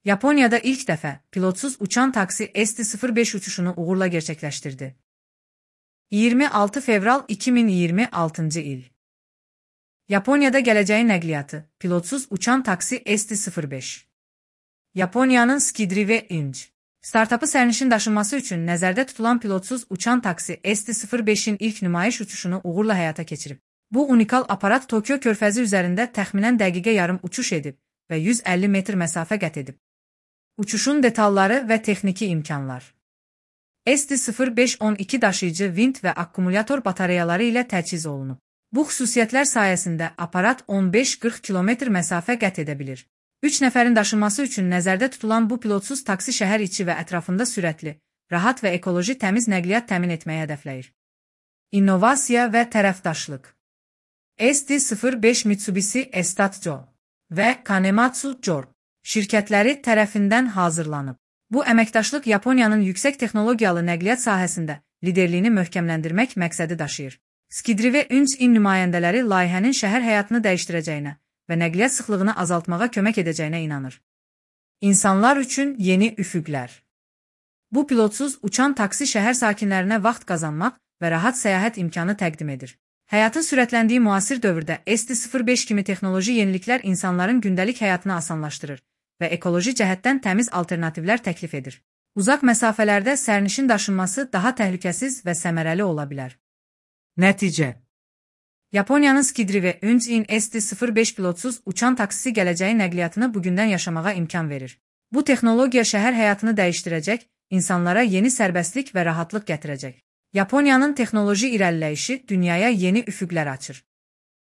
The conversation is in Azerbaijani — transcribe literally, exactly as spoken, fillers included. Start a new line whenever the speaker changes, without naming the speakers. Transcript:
Yaponiyada ilk dəfə pilotsuz uçan taksi S T sıfır beş uçuşunu uğurla gerçekleştirdi. iyirmi altı fevral iki min iyirmi altıncı il. Yaponiyada gələcəyin nəqliyyatı, pilotsuz uçan taksi S T sıfır beş. Yaponiyanın Skidrive Inc. startapı sərnişin daşınması üçün nəzərdə tutulan pilotsuz uçan taksi S T sıfır beşin ilk nümayiş uçuşunu uğurla həyata keçirib. Bu unikal aparat Tokyo körfəzi üzərində təxminən dəqiqə yarım uçuş edib və yüz əlli metr məsafə qət edib. Uçuşun detalları və texniki imkanlar. S T sıfır beş on iki daşıyıcı vint və akkumulyator batareyaları ilə təchiz olunub. Bu xüsusiyyətlər sayəsində aparat on beş qırx kilometr məsafə qət edə bilir. üç nəfərin daşınması üçün nəzərdə tutulan bu pilotsuz taksi şəhər içi və ətrafında sürətli, rahat və ekoloji təmiz nəqliyyat təmin etməyə hədəfləyir. İnnovasiya və tərəfdaşlıq. S T sıfır beş Mitsubishi Estatjo və Kanematsu Jor şirkətləri tərəfindən hazırlanıb. Bu əməkdaşlıq Yaponiyanın yüksək texnologiyalı nəqliyyat sahəsində liderliyini möhkəmləndirmək məqsədi daşıyır. Skidrive Inc. nümayəndələri layihənin şəhər həyatını dəyişdirəcəyinə və nəqliyyat sıxlığını azaltmağa kömək edəcəyinə inanır. İnsanlar üçün yeni üfüqlər. Bu pilotsuz uçan taksi şəhər sakinlərinə vaxt qazanmaq və rahat səyahət imkanı təqdim edir. Həyatın sürətləndiyi müasir dövrdə S T sıfır beş kimi texnoloji yeniliklər insanların gündəlik həyatını asanlaşdırır və ekoloji cəhətdən təmiz alternativlər təklif edir. Uzaq məsafələrdə sərnişin daşınması daha təhlükəsiz və səmərəli ola bilər. Nəticə. Yaponiyanın Skidrive Inc. S T sıfır beş pilotsuz uçan taksisi gələcəyin nəqliyyatını bugündən yaşamağa imkan verir. Bu texnologiya şəhər həyatını dəyişdirəcək, insanlara yeni sərbəstlik və rahatlıq gətirəcək. Yaponiyanın texnoloji irəliləyişi dünyaya yeni üfüqlər açır.